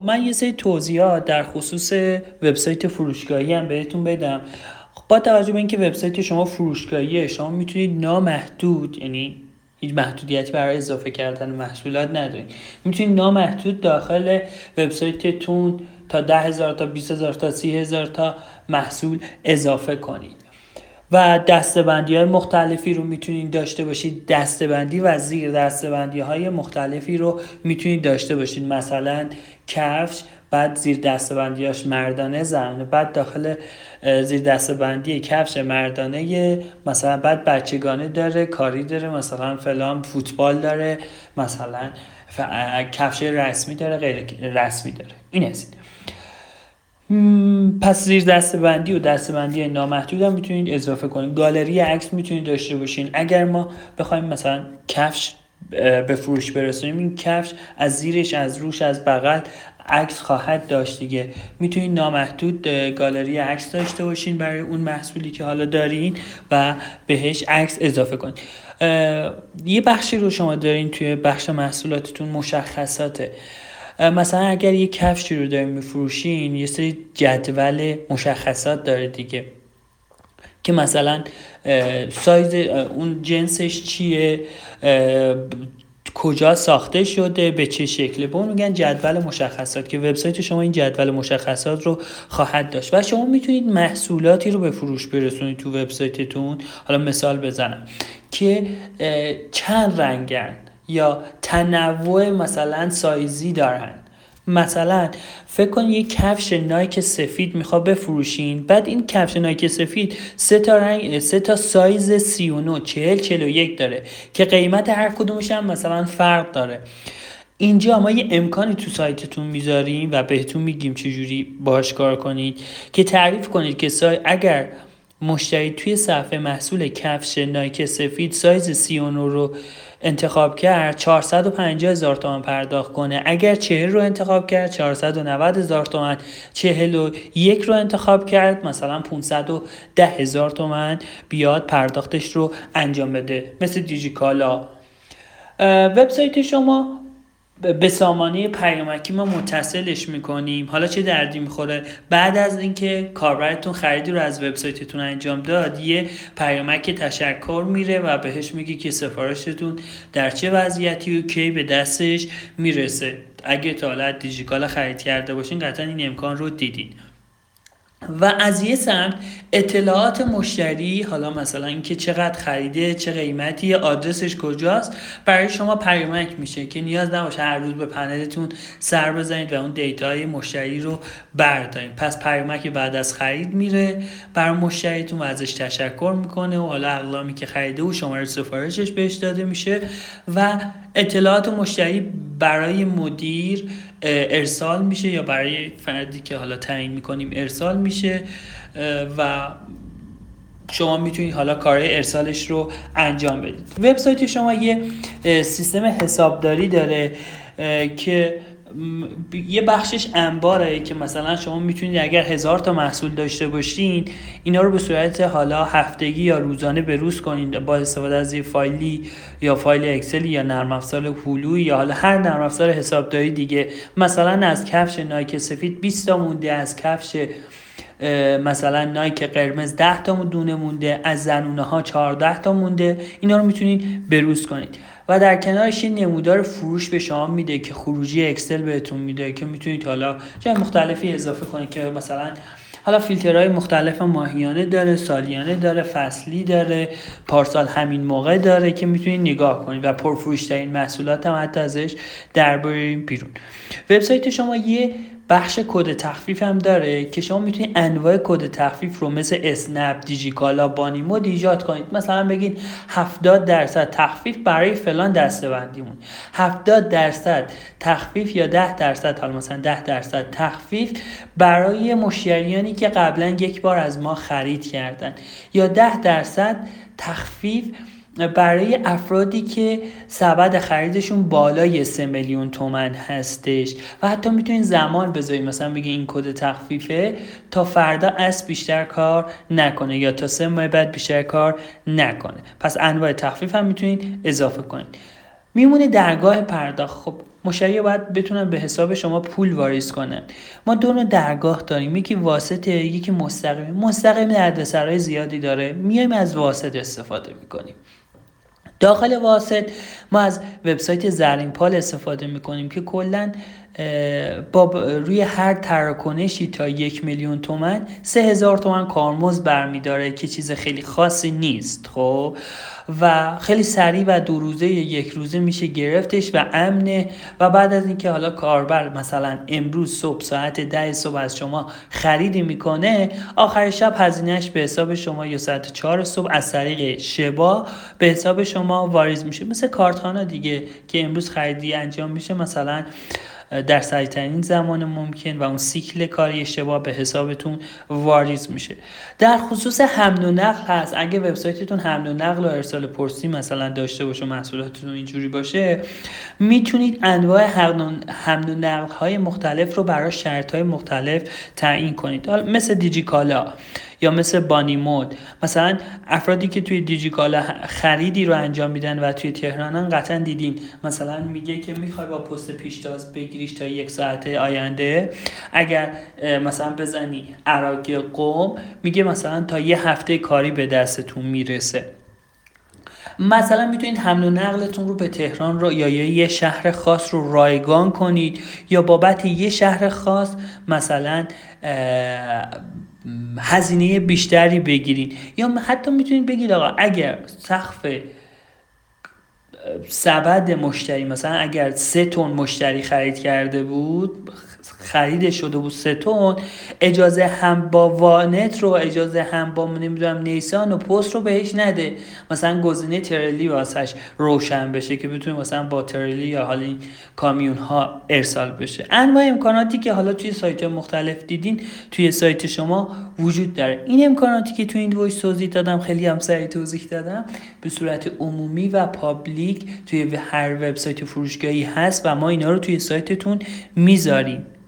من یه سری توضیحات در خصوص وبسایت فروشگاهی هم بهتون بدم. با توجه به اینکه وبسایت شما فروشگاهیه، شما میتونید نامحدود، یعنی هیچ محدودیتی برای اضافه کردن محصولات ندارید. میتونید نامحدود داخل وبسایتتون تا 10,000 تا 20,000 تا 30,000 تا محصول اضافه کنید و دسته‌بندی های مختلفی رو میتونید داشته باشید. دسته‌بندی و زیر دسته‌بندی های مختلفی رو میتونید داشته باشید، مثلا کفش، بعد زیر دسته‌بندیاش مردانه، زنانه، بعد داخل زیر دسته‌بندی کفش مردانه مثلا بعد بچگانه داره، کاری داره، مثلا فلان فوتبال داره، مثلا کفش رسمی داره، غیر رسمی داره. این است. پس زیر دسته‌بندی و دسته‌بندی نامحدود هم میتونید اضافه کنید. گالری عکس میتونید داشته باشین. اگر ما بخوایم مثلا کفش به فروش برسونیم، این کفش از زیرش، از روش، از بغل عکس خواهد داشت دیگه. میتونید نامحدود گالری عکس داشته باشین برای اون محصولی که حالا دارین و بهش عکس اضافه کنید. یه بخشی رو شما دارین توی بخش محصولاتتون، مشخصاته. مثلا اگر یه کفشی رو دارین میفروشین، یه سری جدول مشخصات داره دیگه، که مثلا سایز اون جنسش چیه، کجا ساخته شده، به چه شکله. به اون میگن جدول مشخصات، که وبسایت شما این جدول مشخصات رو خواهد داشت و شما میتونید محصولاتی رو به فروش برسونید تو وبسایتتون. حالا مثال بزنم که چند رنگن یا تنوع مثلا سایزی دارن. مثلا فکر کن یه کفش نایک سفید میخواد بفروشین، بعد این کفش نایک سفید سه تا رنگ، سه تا سایز 39، 40، 41 داره که قیمت هر کدومش هم مثلا فرق داره. اینجا ما یه امکانی تو سایتتون میذاریم و بهتون میگیم چجوری باهاش کار کنید، که تعریف کنید که اگر مشتری توی صفحه محصول کفش نایک سفید سایز 39 رو انتخاب کرد، 450,000 تومان پرداخت کنه. اگر 40 رو انتخاب کرد، 490,000 تومان. 41 رو انتخاب کرد، مثلا 510,000 تومان بیاد پرداختش رو انجام بده. مثل دیجیکالا. وبسایت شما به سامانه پیامکی ما متصلش میکنیم. حالا چه دردی میخوره؟ بعد از اینکه کاربرتون خریدی رو از وبسایتتون انجام داد، یه پیامک تشکر میره و بهش میگه که سفارشتون در چه وضعیتی و کی به دستش میرسه. اگه تا حالا دیجیکالا خرید کرده باشین، قطعا این امکان رو دیدین. و از یه سمت اطلاعات مشتری، حالا مثلا اینکه چقدر خریده، چه قیمتی، آدرسش کجاست، برای شما پیامک میشه که نیاز نباشه هر روز به پنلتون سر بزنید و اون دیتای مشتری رو بردارید. پس پیامک بعد از خرید میره برای مشتریتون و ازش تشکر میکنه و حالا اقلامی که خریده و شماره سفارشش بهش داده میشه و اطلاعات مشتری برای مدیر ارسال میشه یا برای فردی که حالا تعیین میکنیم ارسال میشه و شما میتونید حالا کارهای ارسالش رو انجام بدید. وبسایت شما یه سیستم حسابداری داره که یه بخشش انباره، که مثلا شما میتونید اگر 1000 تا محصول داشته باشین، اینا رو به صورت حالا هفتگی یا روزانه بروز کنید با استفاده از یه فایلی یا فایل اکسل یا نرم افزار هولو یا حالا هر نرم افزار حسابداری دیگه. مثلا از کفش نایک سفید 20 تا مونده، از کفش مثلا نایک قرمز 10 تا دونه مونده، از زنونه ها 14 تا مونده. اینا رو میتونید بروز کنید و در کنارش یه نمودار فروش به شما میده که خروجی اکسل بهتون میده، که میتونید حالا جای مختلفی اضافه کنید، که مثلا حالا فیلترهای مختلف ماهیانه داره، سالیانه داره، فصلی داره، پارسال همین موقع داره، که میتونید نگاه کنید و پرفروش‌ترین محصولات هم حتی ازش در بیارین بیرون. وبسایت شما یه بخش کد تخفیف هم داره که شما میتونید انواع کد تخفیف رو مثل اسنپ، دیجیکالا، بانیمود ایجاد کنید. مثلا بگید 70% تخفیف برای فلان دسته‌بندیمون، 70% تخفیف یا 10%، حالا مثلا 10% تخفیف برای مشتریانی که قبلا یک بار از ما خرید کردن، یا 10% تخفیف برای افرادی که سبد خریدشون بالای 3 میلیون تومان هستش. و حتی میتونین زمان بذارید، مثلا بگی این کد تخفیفه تا فردا از بیشتر کار نکنه یا تا 3 ماه بعد بیشتر کار نکنه. پس انواع تخفیف هم میتونید اضافه کنید. میمونه درگاه پرداخت. خب مشتری باید بتونن به حساب شما پول واریز کنن. ما دو نوع درگاه داریم، یکی واسطه، یکی مستقیم دردسرای زیادی داره، میایم از واسط استفاده میکنیم. داخل واسط ما از وبسایت زرین پال استفاده میکنیم که کلا روی هر تراکنشی تا 1,000,000 تومان 3,000 تومان کارمزد برمیداره که چیز خیلی خاصی نیست. خب و خیلی سریع و 2 روزه 1 روزه میشه گرفتش و امنه. و بعد از اینکه حالا کاربر مثلا امروز صبح ساعت 10 صبح از شما خریدی میکنه، آخر شب هزینهش به حساب شما یا ساعت 4 صبح از طریق شبا به حساب شما واریز میشه. مثل کارتخانه دیگه که امروز خریدی انجام میشه مثلا در سریع‌ترین زمان ممکن و اون سیکل کاری اشتباه به حسابتون واریز میشه. در خصوص حمل و نقل هست، اگه وبسایتتون حمل و نقل و ارسال پستی مثلا داشته باشه، محصولاتتون اینجوری باشه، میتونید انواع حمل و نقل های مختلف رو برای شرط های مختلف تعیین کنید، مثل دیجیکالا یا مثل بانی مود. مثلا افرادی که توی دیجیکالا خریدی رو انجام میدن و توی تهرانن قطعا دیدین، مثلا میگه که میخوای با پست پیشتاز بگیریش تا 1 ساعت آینده، اگر مثلا بزنی عراق قم میگه مثلا تا 1 هفته کاری به دستتون میرسه. مثلا میتونید حمل و نقلتون رو به تهران رو یا یه شهر خاص رو رایگان کنید، یا بابت یه شهر خاص مثلا هزینه بیشتری بگیرید، یا حتی میتونید بگید آقا اگر سقف سبد مشتری مثلا اگر 3 تن مشتری خرید کرده بود، خریده شده بود 3 تن، اجازه هم با وانت رو، اجازه هم با نمیدونم نیسان و پست رو بهش نده، مثلا گزینه ترلی واسش روشن بشه که بتونه مثلا با ترلی یا حالا این کامیون ها ارسال بشه. انواع امکاناتی که حالا توی سایت مختلف دیدین توی سایت شما وجود داره. این امکاناتی که توی این وایس توضیح دادم، خیلی هم سریع توضیح دادم، به صورت عمومی و پابلیک توی هر وبسایت فروشگاهی هست و ما اینا رو توی سایتتون میذاریم.